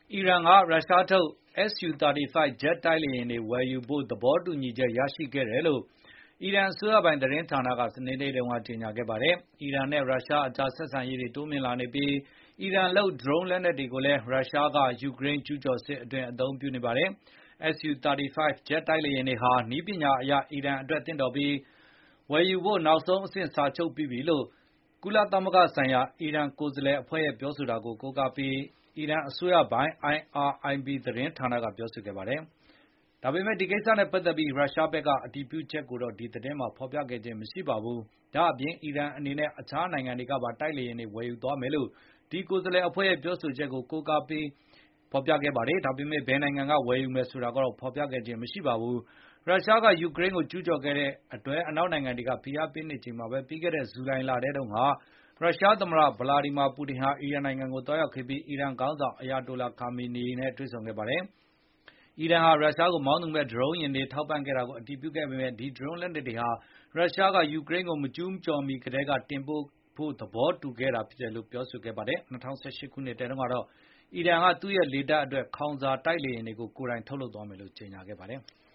အီရန်ကရုရှားထုတ် Su-35 ဂျက်တိုက်လေယာဉ်တွေဝယ်ယူဖို့သဘောတူညီချက်ရရှိခဲ့တယ်လို့အီရန်အစိုးရပိုင်သတင်းဌာနကစနေနေ့တုန်းကကြေညာခဲ့ပါတယ်။ အီရန်နဲ့ရုရှားအကြားဆက်ဆံရေးတွေတိုးမြင့်လာနေပြီးအီရန်လုပ်ဒရုန်းလက်နက်တွေကိုလည်းရုရှားကယူကရိန်းကျူးကျော်စစ်အတွင်းအသုံးပြုနေပါတယ်။ Su-35 ဂျက်တိုက်လေယာဉ်တွေဟာနည်းပညာအရအီရန်အတွက်သင့်တော်ပြီးဝယ်ယူဖို့နောက်ဆုံးအဆင့်စာချုပ်ပြီးပြီလို့ကုလသမဂ္ဂဆိုင်ရာအီရန်ကိုယ်စားလှယ်အဖွဲ့ရဲ့ပြောဆိုတာကိုကိုးကားပြီးအီရန်အစိုးရပိုင် IRIB သတင်းဌာနကပြောဆိုခဲ့ပါတယ်။ ဒါပေမယ့်ဒီကိစ္စနဲ့ပတ်သက်ပြီးရုရှားဘက်ကအတည်ပြုချက်ကိုတော့ဒီသတင်းမှာဖေါ်ပြခဲ့ခြင်းမရှိပါဘူး။ ဒါ့အပြင်အီရန်အနေနဲ့အခြားနိုင်ငံတွေကပါတိုက်လေယာဉ်တွေဝယ်ယူသွားမယ်လို့ဒီကိုယ်စားလှယ်အဖွဲ့ရဲ့ပြောဆိုချက်ကိုကိုးကားပြီးဖေါ်ပြခဲ့ပါတယ်။ ဒါပေမယ့်ဘယ်နိုင်ငံကဝယ်ယူမယ်ဆိုတာကိုတော့ဖေါ်ပြခဲ့ခြင်းမရှိပါဘူး။ ရုရှားကယူကရိန်းကိုကျူးကျော်ခဲ့တဲ့အတွက်အနောက်နိုင်ငံတွေကဖိအားပေးနေချိန်မှာပဲပြီးခဲ့တဲ့ဇူလိုင်လထဲတုန်းကရုရှားသမ္မတဗလာဒီမာပူတင်ဟာအီရန်နိုင်ငံကိုသွားရောက်ခဲ့ပြီးအီရန်ခေါင်းဆောင်အယာတိုလာခါမီနီနဲ့တွေ့ဆုံခဲ့ပါတယ်။ အီရန်ဟာရုရှားကိုမောင်းသူမဲ့ဒရုန်းယာဉ်တွေထောက်ပံ့ခဲ့တာကိုအတည်ပြုခဲ့ပေမယ့်ဒီဒရုန်းလက်နက်တွေဟာရုရှားကယူကရိန်းကိုမကျူးကျော်မီကတည်းကတင်ပို့ဖို့သဘောတူခဲ့တာဖြစ်တယ်လို့ပြောဆိုခဲ့ပါတယ်။ ၂၀၁၈ ခုနှစ်တုန်းကတော့အီရန်ကသူ့ရဲ့လေတပ်အတွက်ခေါင်စာတိုက်လေယာဉ်တွေကိုကိုယ်တိုင်ထုတ်လုပ်သွားမယ်လို့ကြေညာခဲ့ပါတယ်။